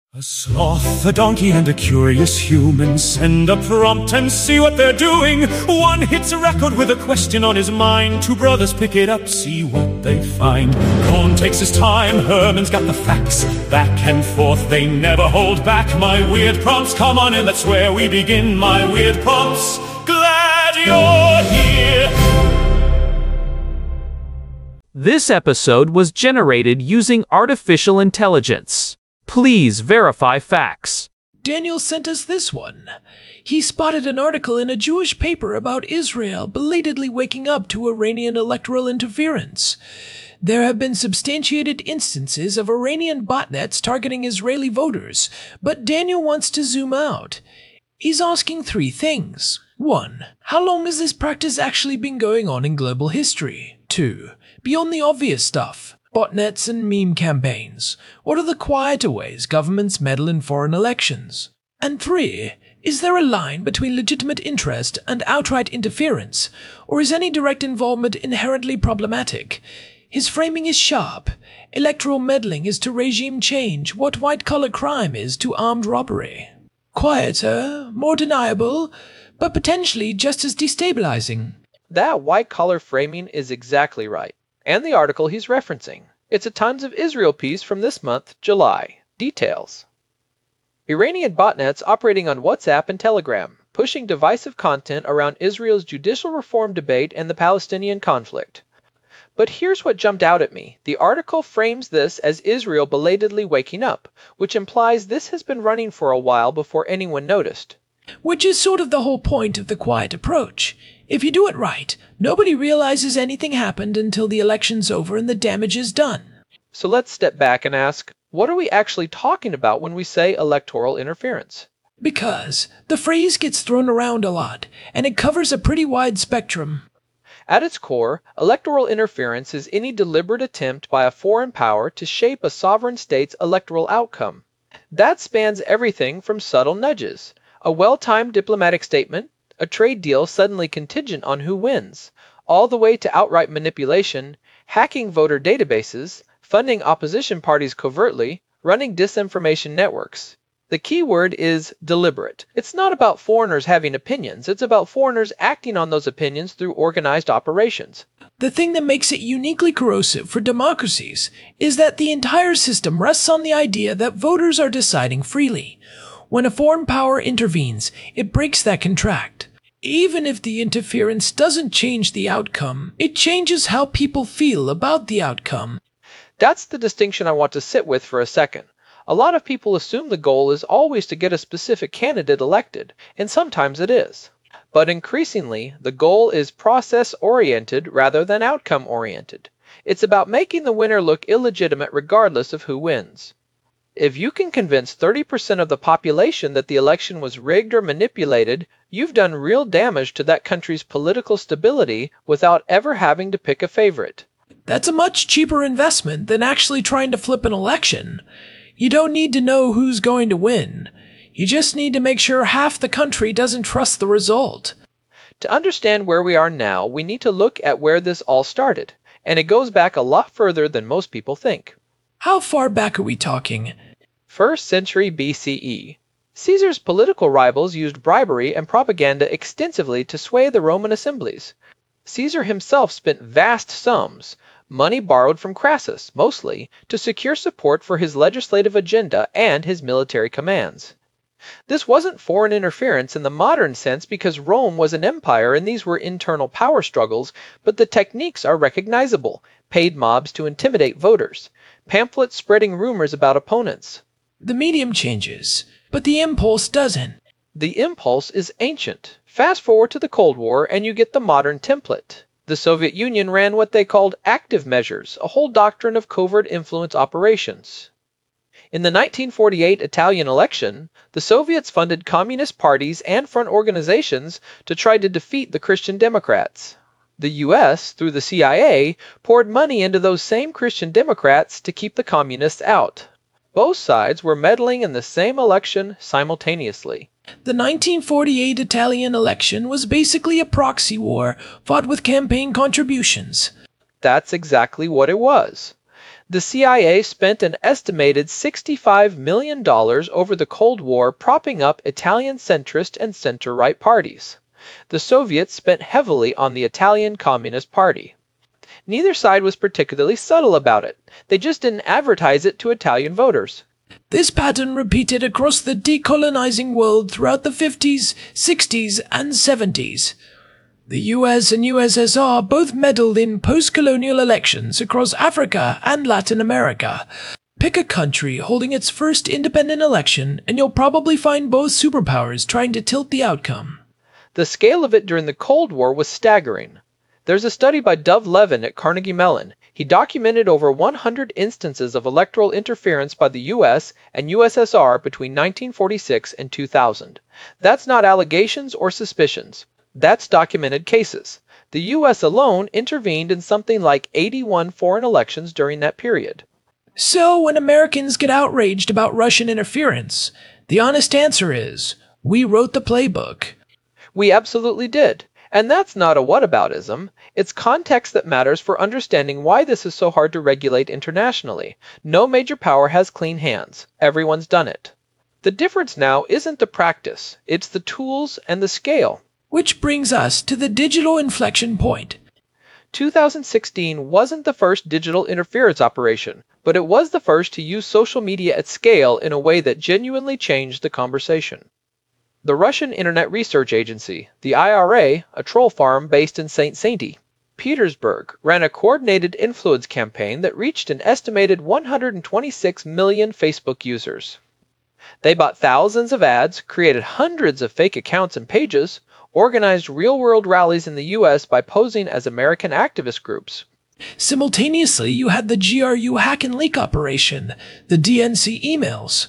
A sloth, a donkey, and a curious human send a prompt and see what they're doing. One hits a record with a question on his mind. Two brothers pick it up, see what they find. Cohn takes his time, Herman's got the facts. Back and forth, they never hold back. My weird prompts, come on in, that's where we begin. My weird prompts, glad you're here. This episode was generated using artificial intelligence. Please verify facts. Daniel sent us this one. He spotted an article in a Jewish paper about Israel belatedly waking up to Iranian electoral interference. There have been substantiated instances of Iranian botnets targeting Israeli voters, but Daniel wants to zoom out. He's asking three things. 1. How long has this practice actually been going on in global history? 2. Beyond the obvious stuff, botnets and meme campaigns, what are the quieter ways governments meddle in foreign elections? And 3. Is there a line between legitimate interest and outright interference, or is any direct involvement inherently problematic? His framing is sharp. Electoral meddling is to regime change what white-collar crime is to armed robbery. Quieter, more deniable, but potentially just as destabilizing. That white-collar framing is exactly right. And the article he's referencing. It's a Times of Israel piece from this month, July. Details. Iranian botnets operating on WhatsApp and Telegram, pushing divisive content around Israel's judicial reform debate and the Palestinian conflict. But here's what jumped out at me. The article frames this as Israel belatedly waking up, which implies this has been running for a while before anyone noticed. Which is sort of the whole point of the quiet approach. If you do it right, nobody realizes anything happened until the election's over and the damage is done. So let's step back and ask, what are we actually talking about when we say electoral interference? Because the phrase gets thrown around a lot, and it covers a pretty wide spectrum. At its core, electoral interference is any deliberate attempt by a foreign power to shape a sovereign state's electoral outcome. That spans everything from subtle nudges, a well-timed diplomatic statement, a trade deal suddenly contingent on who wins, all the way to outright manipulation, hacking voter databases, funding opposition parties covertly, running disinformation networks. The key word is deliberate. It's not about foreigners having opinions, it's about foreigners acting on those opinions through organized operations. The thing that makes it uniquely corrosive for democracies is that the entire system rests on the idea that voters are deciding freely. When a foreign power intervenes, it breaks that contract. Even if the interference doesn't change the outcome, it changes how people feel about the outcome. That's the distinction I want to sit with for a second. A lot of people assume the goal is always to get a specific candidate elected, and sometimes it is. But increasingly, the goal is process-oriented rather than outcome-oriented. It's about making the winner look illegitimate regardless of who wins. If you can convince 30% of the population that the election was rigged or manipulated, you've done real damage to that country's political stability without ever having to pick a favorite. That's a much cheaper investment than actually trying to flip an election. You don't need to know who's going to win. You just need to make sure half the country doesn't trust the result. To understand where we are now, we need to look at where this all started, and it goes back a lot further than most people think. How far back are we talking? 1st century BCE. Caesar's political rivals used bribery and propaganda extensively to sway the Roman assemblies. Caesar himself spent vast sums, money borrowed from Crassus, mostly, to secure support for his legislative agenda and his military commands. This wasn't foreign interference in the modern sense because Rome was an empire and these were internal power struggles, but the techniques are recognizable. Paid mobs to intimidate voters, pamphlets spreading rumors about opponents. The medium changes, but the impulse doesn't. The impulse is ancient. Fast forward to the Cold War and you get the modern template. The Soviet Union ran what they called active measures, a whole doctrine of covert influence operations. In the 1948 Italian election, the Soviets funded communist parties and front organizations to try to defeat the Christian Democrats. The U.S., through the CIA, poured money into those same Christian Democrats to keep the communists out. Both sides were meddling in the same election simultaneously. The 1948 Italian election was basically a proxy war fought with campaign contributions. That's exactly what it was. The CIA spent an estimated $65 million over the Cold War propping up Italian centrist and center-right parties. The Soviets spent heavily on the Italian Communist Party. Neither side was particularly subtle about it. They just didn't advertise it to Italian voters. This pattern repeated across the decolonizing world throughout the 50s, 60s, and 70s. The US and USSR both meddled in post-colonial elections across Africa and Latin America. Pick a country holding its first independent election, and you'll probably find both superpowers trying to tilt the outcome. The scale of it during the Cold War was staggering. There's a study by Dov Levin at Carnegie Mellon. He documented over 100 instances of electoral interference by the US and USSR between 1946 and 2000. That's not allegations or suspicions. That's documented cases. The US alone intervened in something like 81 foreign elections during that period. So when Americans get outraged about Russian interference, the honest answer is, we wrote the playbook. We absolutely did. And that's not a whataboutism. It's context that matters for understanding why this is so hard to regulate internationally. No major power has clean hands. Everyone's done it. The difference now isn't the practice, it's the tools and the scale. Which brings us to the digital inflection point. 2016 wasn't the first digital interference operation, but it was the first to use social media at scale in a way that genuinely changed the conversation. The Russian Internet Research Agency, the IRA, a troll farm based in St. Petersburg, ran a coordinated influence campaign that reached an estimated 126 million Facebook users. They bought thousands of ads, created hundreds of fake accounts and pages, organized real-world rallies in the US by posing as American activist groups. Simultaneously, you had the GRU hack and leak operation, the DNC emails.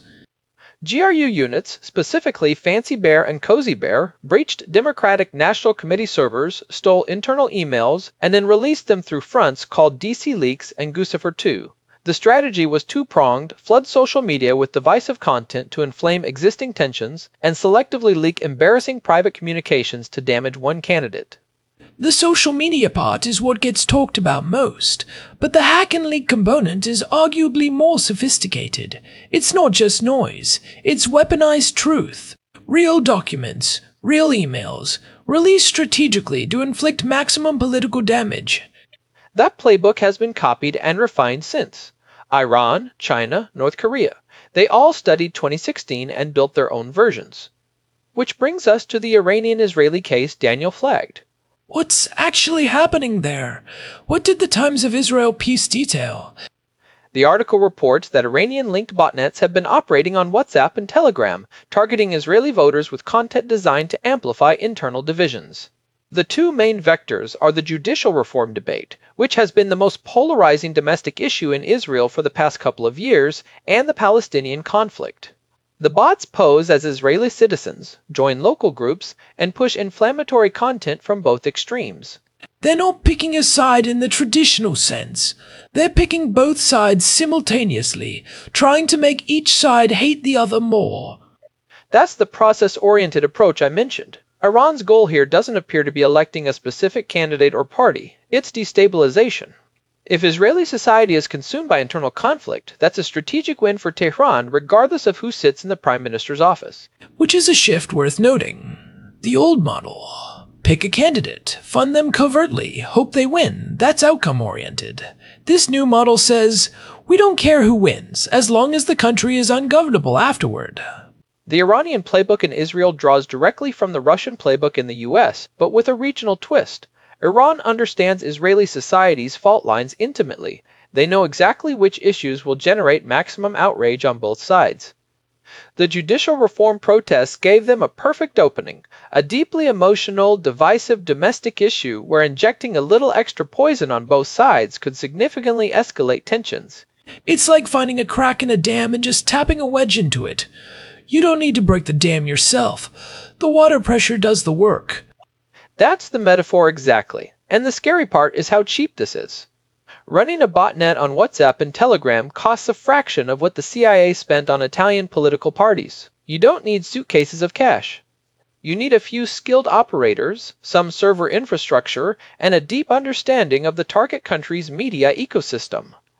GRU units, specifically Fancy Bear and Cozy Bear, breached Democratic National Committee servers, stole internal emails, and then released them through fronts called DC Leaks and Guccifer 2. The strategy was two-pronged: flood social media with divisive content to inflame existing tensions, and selectively leak embarrassing private communications to damage one candidate. The social media part is what gets talked about most, but the hack and leak component is arguably more sophisticated. It's not just noise, it's weaponized truth. Real documents, real emails, released strategically to inflict maximum political damage. That playbook has been copied and refined since. Iran, China, North Korea. They all studied 2016 and built their own versions. Which brings us to the Iranian-Israeli case Daniel flagged. What's actually happening there? What did the Times of Israel piece detail? The article reports that Iranian-linked botnets have been operating on WhatsApp and Telegram, targeting Israeli voters with content designed to amplify internal divisions. The two main vectors are the judicial reform debate, which has been the most polarizing domestic issue in Israel for the past couple of years, and the Palestinian conflict. The bots pose as Israeli citizens, join local groups, and push inflammatory content from both extremes. They're not picking a side in the traditional sense. They're picking both sides simultaneously, trying to make each side hate the other more. That's the process-oriented approach I mentioned. Iran's goal here doesn't appear to be electing a specific candidate or party. It's destabilization. If Israeli society is consumed by internal conflict, that's a strategic win for Tehran regardless of who sits in the prime minister's office. Which is a shift worth noting. The old model. Pick a candidate, fund them covertly, hope they win. That's outcome-oriented. This new model says, we don't care who wins, as long as the country is ungovernable afterward. The Iranian playbook in Israel draws directly from the Russian playbook in the US, but with a regional twist. Iran understands Israeli society's fault lines intimately. They know exactly which issues will generate maximum outrage on both sides. The judicial reform protests gave them a perfect opening, a deeply emotional, divisive domestic issue where injecting a little extra poison on both sides could significantly escalate tensions. It's like finding a crack in a dam and just tapping a wedge into it. You don't need to break the dam yourself. The water pressure does the work. That's the metaphor exactly, and the scary part is how cheap this is. Running a botnet on WhatsApp and Telegram costs a fraction of what the CIA spent on Italian political parties. You don't need suitcases of cash. You need a few skilled operators, some server infrastructure, and a deep understanding of the target country's media ecosystem.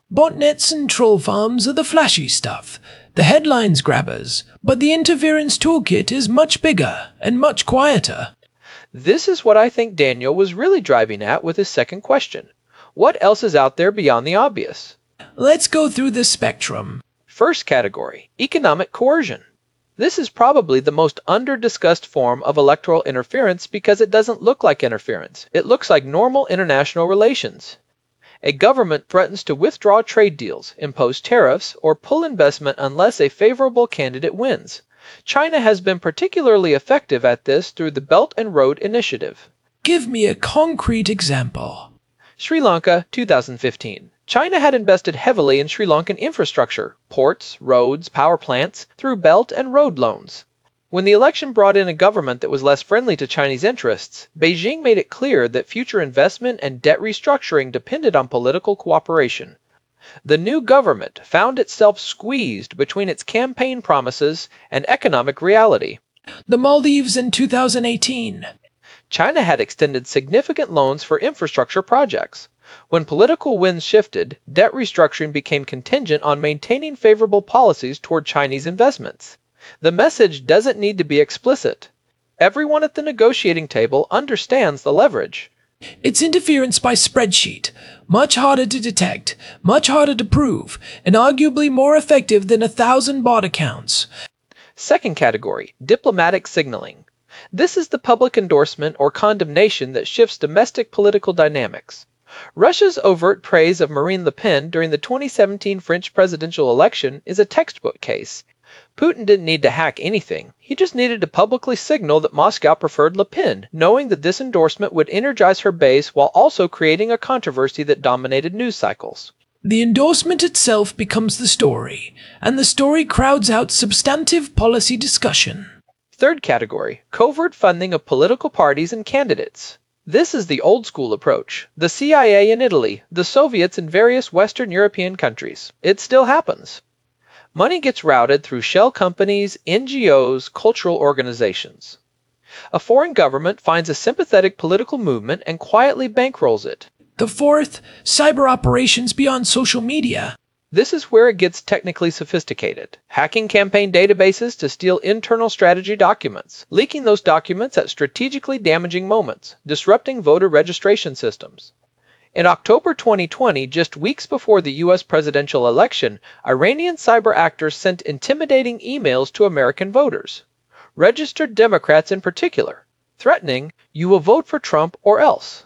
Botnets and troll farms are the flashy stuff, the headlines grabbers, but the interference toolkit is much bigger and much quieter. This is what I think Daniel was really driving at with his second question. What else is out there beyond the obvious? Let's go through the spectrum. First category, economic coercion. This is probably the most under-discussed form of electoral interference because it doesn't look like interference. It looks like normal international relations. A government threatens to withdraw trade deals, impose tariffs, or pull investment unless a favorable candidate wins. China has been particularly effective at this through the Belt and Road Initiative. Give me a concrete example. Sri Lanka, 2015. China had invested heavily in Sri Lankan infrastructure, ports, roads, power plants, through Belt and Road loans. When the election brought in a government that was less friendly to Chinese interests, Beijing made it clear that future investment and debt restructuring depended on political cooperation. The new government found itself squeezed between its campaign promises and economic reality. The Maldives in 2018. China had extended significant loans for infrastructure projects. When political winds shifted, debt restructuring became contingent on maintaining favorable policies toward Chinese investments. The message doesn't need to be explicit. Everyone at the negotiating table understands the leverage. It's interference by spreadsheet, much harder to detect, much harder to prove, and arguably more effective than 1,000 bot accounts. Second category, diplomatic signaling. This is the public endorsement or condemnation that shifts domestic political dynamics. Russia's overt praise of Marine Le Pen during the 2017 French presidential election is a textbook case. Putin didn't need to hack anything. He just needed to publicly signal that Moscow preferred Le Pen, knowing that this endorsement would energize her base while also creating a controversy that dominated news cycles. The endorsement itself becomes the story, and the story crowds out substantive policy discussion. Third category, covert funding of political parties and candidates. This is the old-school approach. The CIA in Italy, the Soviets in various Western European countries. It still happens. Money gets routed through shell companies, NGOs, cultural organizations. A foreign government finds a sympathetic political movement and quietly bankrolls it. The fourth, cyber operations beyond social media. This is where it gets technically sophisticated. Hacking campaign databases to steal internal strategy documents, leaking those documents at strategically damaging moments, disrupting voter registration systems. In October 2020, just weeks before the U.S. presidential election, Iranian cyber actors sent intimidating emails to American voters, registered Democrats in particular, threatening, "You will vote for Trump or else."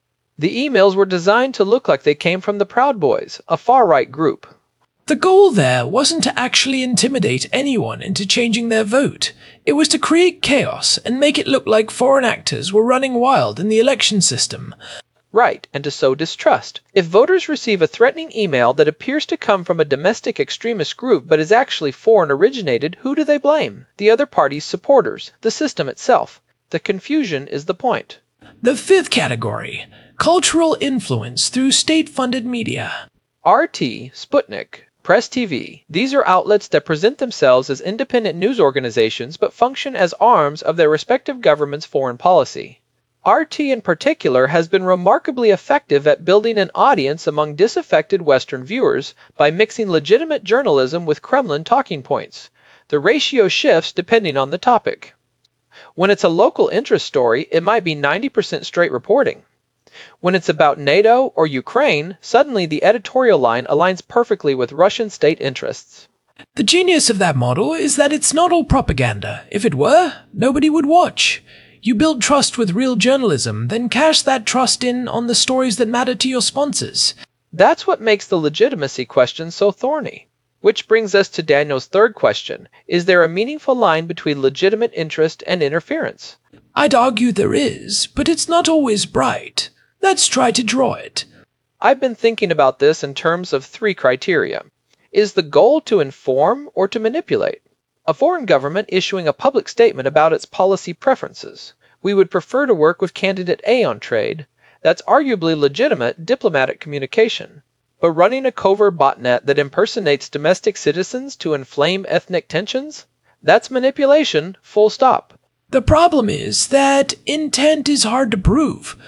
The emails were designed to look like they came from the Proud Boys, a far-right group. The goal there wasn't to actually intimidate anyone into changing their vote. It was to create chaos and make it look like foreign actors were running wild in the election system. Right, and to sow distrust. If voters receive a threatening email that appears to come from a domestic extremist group but is actually foreign originated, who do they blame? The other party's supporters, the system itself. The confusion is the point. The fifth category, cultural influence through state-funded media. RT, Sputnik, Press TV. These are outlets that present themselves as independent news organizations but function as arms of their respective government's foreign policy. RT in particular has been remarkably effective at building an audience among disaffected Western viewers by mixing legitimate journalism with Kremlin talking points. The ratio shifts depending on the topic. When it's a local interest story, it might be 90% straight reporting. When it's about NATO or Ukraine, suddenly the editorial line aligns perfectly with Russian state interests. The genius of that model is that it's not all propaganda. If it were, nobody would watch. You build trust with real journalism, then cash that trust in on the stories that matter to your sponsors. That's what makes the legitimacy question so thorny. Which brings us to Daniel's third question. Is there a meaningful line between legitimate interest and interference? I'd argue there is, but it's not always bright. Let's try to draw it. I've been thinking about this in terms of 3 criteria. Is the goal to inform or to manipulate? A foreign government issuing a public statement about its policy preferences. We would prefer to work with candidate A on trade. That's arguably legitimate diplomatic communication. But running a covert botnet that impersonates domestic citizens to inflame ethnic tensions? That's manipulation, full stop. The problem is that intent is hard to prove.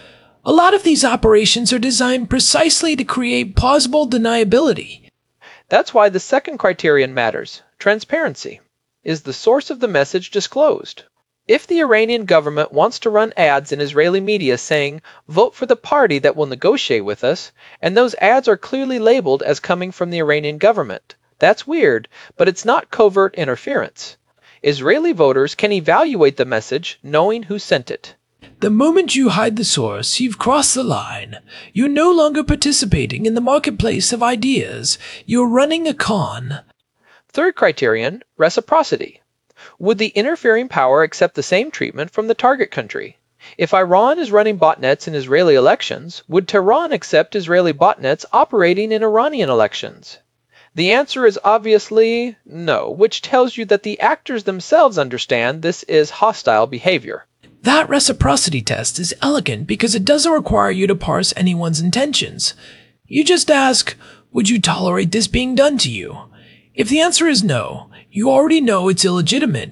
A lot of these operations are designed precisely to create plausible deniability. That's why the second criterion matters, transparency. Is the source of the message disclosed? If the Iranian government wants to run ads in Israeli media saying, "Vote for the party that will negotiate with us," and those ads are clearly labeled as coming from the Iranian government, that's weird, but it's not covert interference. Israeli voters can evaluate the message knowing who sent it. The moment you hide the source, you've crossed the line. You're no longer participating in the marketplace of ideas. You're running a con. Third criterion, reciprocity. Would the interfering power accept the same treatment from the target country? If Iran is running botnets in Israeli elections, would Tehran accept Israeli botnets operating in Iranian elections? The answer is obviously no, which tells you that the actors themselves understand this is hostile behavior. That reciprocity test is elegant because it doesn't require you to parse anyone's intentions. You just ask, would you tolerate this being done to you? If the answer is no, you already know it's illegitimate.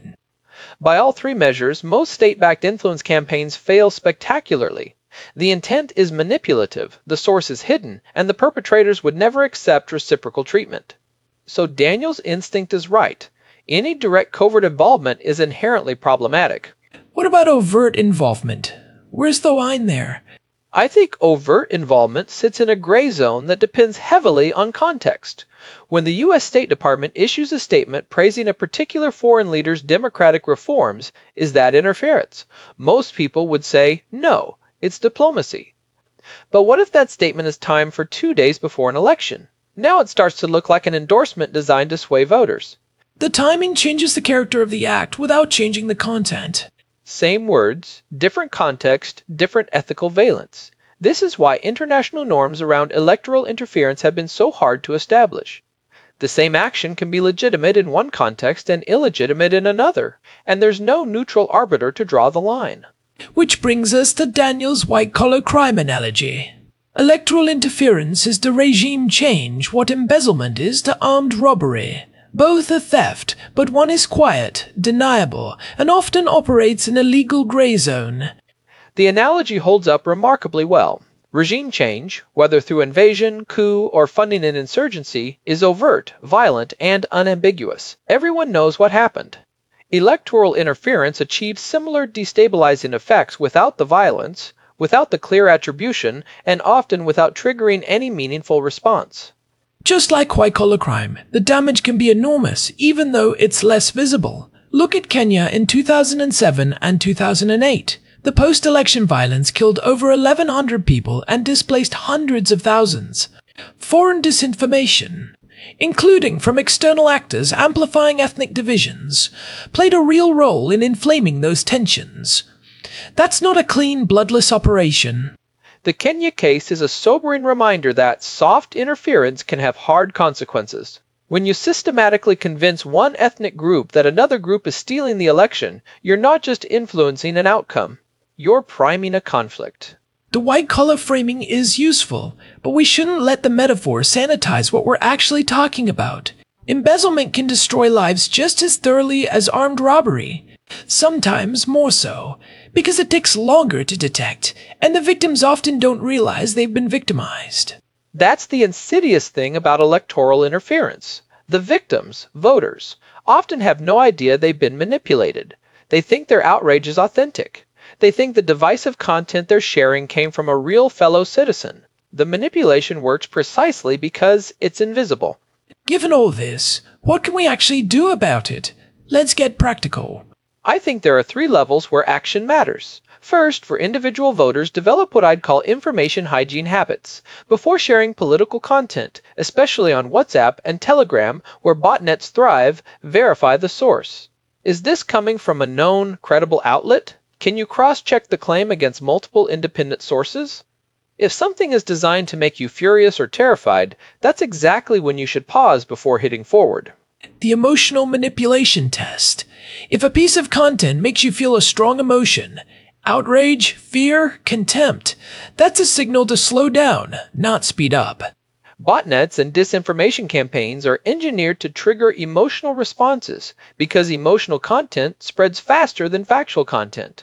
By all three measures, most state-backed influence campaigns fail spectacularly. The intent is manipulative, the source is hidden, and the perpetrators would never accept reciprocal treatment. So Daniel's instinct is right. Any direct covert involvement is inherently problematic. What about overt involvement? Where's the line there? I think overt involvement sits in a gray zone that depends heavily on context. When the U.S. State Department issues a statement praising a particular foreign leader's democratic reforms, is that interference? Most people would say, no, it's diplomacy. But what if that statement is timed for 2 days before an election? Now it starts to look like an endorsement designed to sway voters. The timing changes the character of the act without changing the content. Same words, different context, different ethical valence. This is why international norms around electoral interference have been so hard to establish. The same action can be legitimate in one context and illegitimate in another, and there's no neutral arbiter to draw the line. Which brings us to Daniel's white-collar crime analogy. Electoral interference is to regime change what embezzlement is to armed robbery. Both are theft, but one is quiet, deniable, and often operates in a legal gray zone. The analogy holds up remarkably well. Regime change, whether through invasion, coup, or funding an insurgency, is overt, violent, and unambiguous. Everyone knows what happened. Electoral interference achieves similar destabilizing effects without the violence, without the clear attribution, and often without triggering any meaningful response. Just like white-collar crime, the damage can be enormous, even though it's less visible. Look at Kenya in 2007 and 2008. The post-election violence killed over 1,100 people and displaced hundreds of thousands. Foreign disinformation, including from external actors amplifying ethnic divisions, played a real role in inflaming those tensions. That's not a clean, bloodless operation. The Kenya case is a sobering reminder that soft interference can have hard consequences. When you systematically convince one ethnic group that another group is stealing the election, you're not just influencing an outcome, you're priming a conflict. The white-collar framing is useful, but we shouldn't let the metaphor sanitize what we're actually talking about. Embezzlement can destroy lives just as thoroughly as armed robbery, sometimes more so, because it takes longer to detect, and the victims often don't realize they've been victimized. That's the insidious thing about electoral interference. The victims, voters, often have no idea they've been manipulated. They think their outrage is authentic. They think the divisive content they're sharing came from a real fellow citizen. The manipulation works precisely because it's invisible. Given all this, what can we actually do about it? Let's get practical. I think there are 3 levels where action matters. First, for individual voters, develop what I'd call information hygiene habits. Before sharing political content, especially on WhatsApp and Telegram, where botnets thrive, verify the source. Is this coming from a known, credible outlet? Can you cross-check the claim against multiple independent sources? If something is designed to make you furious or terrified, that's exactly when you should pause before hitting forward. The emotional manipulation test. If a piece of content makes you feel a strong emotion, outrage, fear, contempt, that's a signal to slow down, not speed up. Botnets and disinformation campaigns are engineered to trigger emotional responses because emotional content spreads faster than factual content.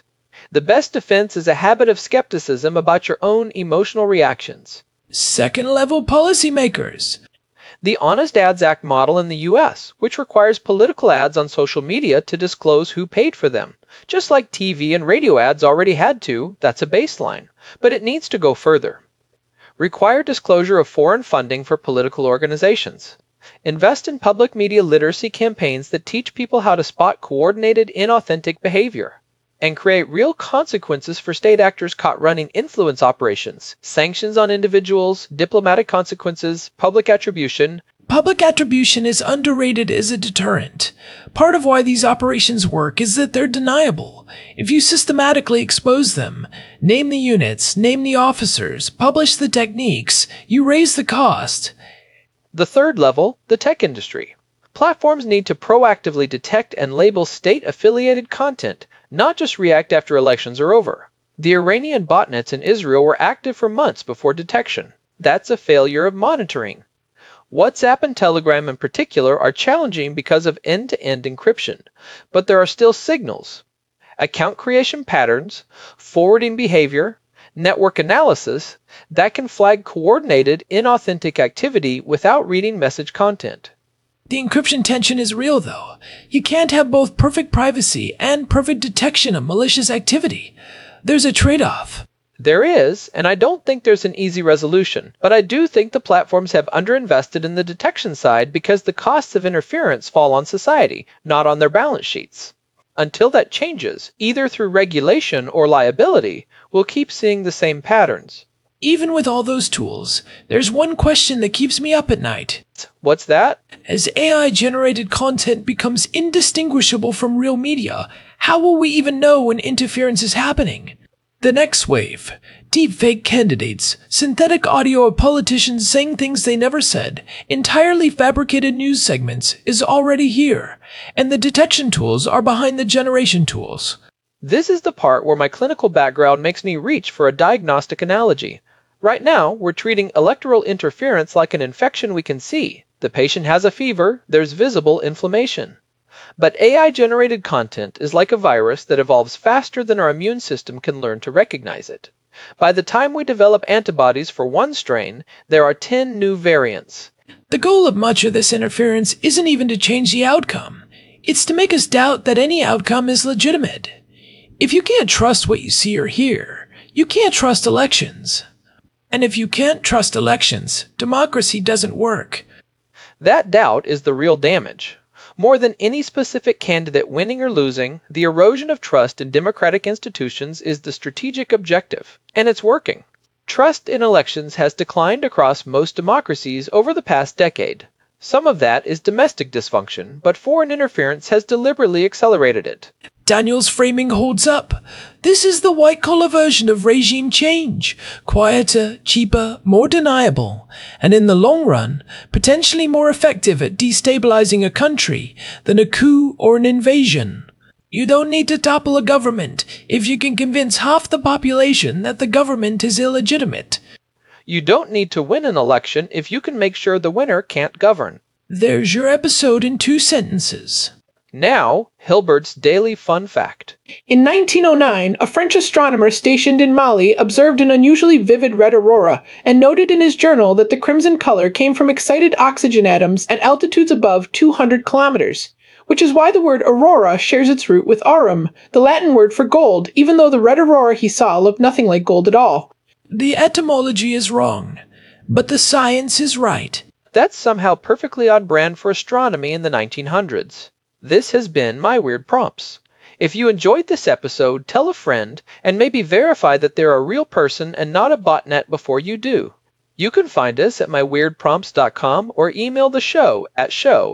The best defense is a habit of skepticism about your own emotional reactions. Second-level policymakers. The Honest Ads Act model in the U.S., which requires political ads on social media to disclose who paid for them. Just like TV and radio ads already had to, that's a baseline. But it needs to go further. Require disclosure of foreign funding for political organizations. Invest in public media literacy campaigns that teach people how to spot coordinated, inauthentic behavior. And create real consequences for state actors caught running influence operations, sanctions on individuals, diplomatic consequences, public attribution. Public attribution is underrated as a deterrent. Part of why these operations work is that they're deniable. If you systematically expose them, name the units, name the officers, publish the techniques, you raise the cost. The third level, the tech industry. Platforms need to proactively detect and label state-affiliated content, not just react after elections are over. The Iranian botnets in Israel were active for months before detection. That's a failure of monitoring. WhatsApp and Telegram in particular are challenging because of end-to-end encryption, but there are still signals. Account creation patterns, forwarding behavior, network analysis that can flag coordinated, inauthentic activity without reading message content. The encryption tension is real, though. You can't have both perfect privacy and perfect detection of malicious activity. There's a trade-off. There is, and I don't think there's an easy resolution, but I do think the platforms have underinvested in the detection side because the costs of interference fall on society, not on their balance sheets. Until that changes, either through regulation or liability, we'll keep seeing the same patterns. Even with all those tools, there's one question that keeps me up at night. What's that? As AI-generated content becomes indistinguishable from real media, how will we even know when interference is happening? The next wave. Deepfake candidates, synthetic audio of politicians saying things they never said, entirely fabricated news segments is already here, and the detection tools are behind the generation tools. This is the part where my clinical background makes me reach for a diagnostic analogy. Right now, we're treating electoral interference like an infection we can see. The patient has a fever, there's visible inflammation. But AI-generated content is like a virus that evolves faster than our immune system can learn to recognize it. By the time we develop antibodies for one strain, there are 10 new variants. The goal of much of this interference isn't even to change the outcome. It's to make us doubt that any outcome is legitimate. If you can't trust what you see or hear, you can't trust elections. And if you can't trust elections, democracy doesn't work. That doubt is the real damage. More than any specific candidate winning or losing, the erosion of trust in democratic institutions is the strategic objective, and it's working. Trust in elections has declined across most democracies over the past decade. Some of that is domestic dysfunction, but foreign interference has deliberately accelerated it. Daniel's framing holds up. This is the white-collar version of regime change. Quieter, cheaper, more deniable, and in the long run, potentially more effective at destabilizing a country than a coup or an invasion. You don't need to topple a government if you can convince half the population that the government is illegitimate. You don't need to win an election if you can make sure the winner can't govern. There's your episode in 2 sentences. Now, Hilbert's Daily Fun Fact. In 1909, a French astronomer stationed in Mali observed an unusually vivid red aurora and noted in his journal that the crimson color came from excited oxygen atoms at altitudes above 200 kilometers, which is why the word aurora shares its root with aurum, the Latin word for gold, even though the red aurora he saw looked nothing like gold at all. The etymology is wrong, but the science is right. That's somehow perfectly on brand for astronomy in the 1900s. This has been My Weird Prompts. If you enjoyed this episode, tell a friend, and maybe verify that they're a real person and not a botnet before you do. You can find us at myweirdprompts.com or email the show at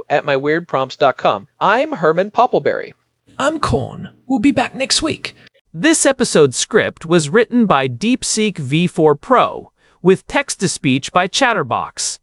myweirdprompts.com. I'm Herman Poppleberry. I'm Korn. We'll be back next week. This episode's script was written by DeepSeek V4 Pro, with text-to-speech by Chatterbox.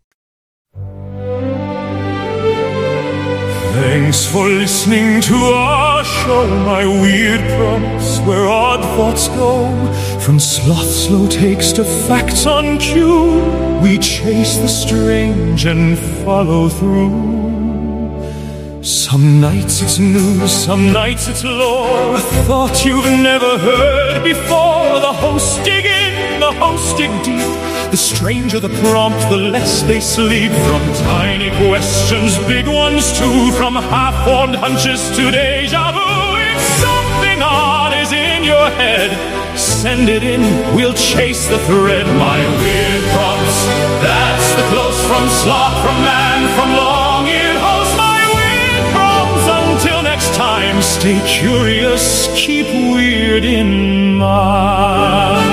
Thanks for listening to our show, My Weird Prompts, where odd thoughts go. From sloth slow takes to facts on cue, we chase the strange and follow through. Some nights it's news, some nights it's lore, a thought you've never heard before. The hosts dig in, the hosts dig deep. The stranger the prompt, the less they sleep. From tiny questions, big ones too, from half-formed hunches to deja vu. If something odd is in your head, send it in, we'll chase the thread. My weird prompts, that's the close from sloth, from man, from long-eared host. My weird prompts, until next time, stay curious, keep weird in mind.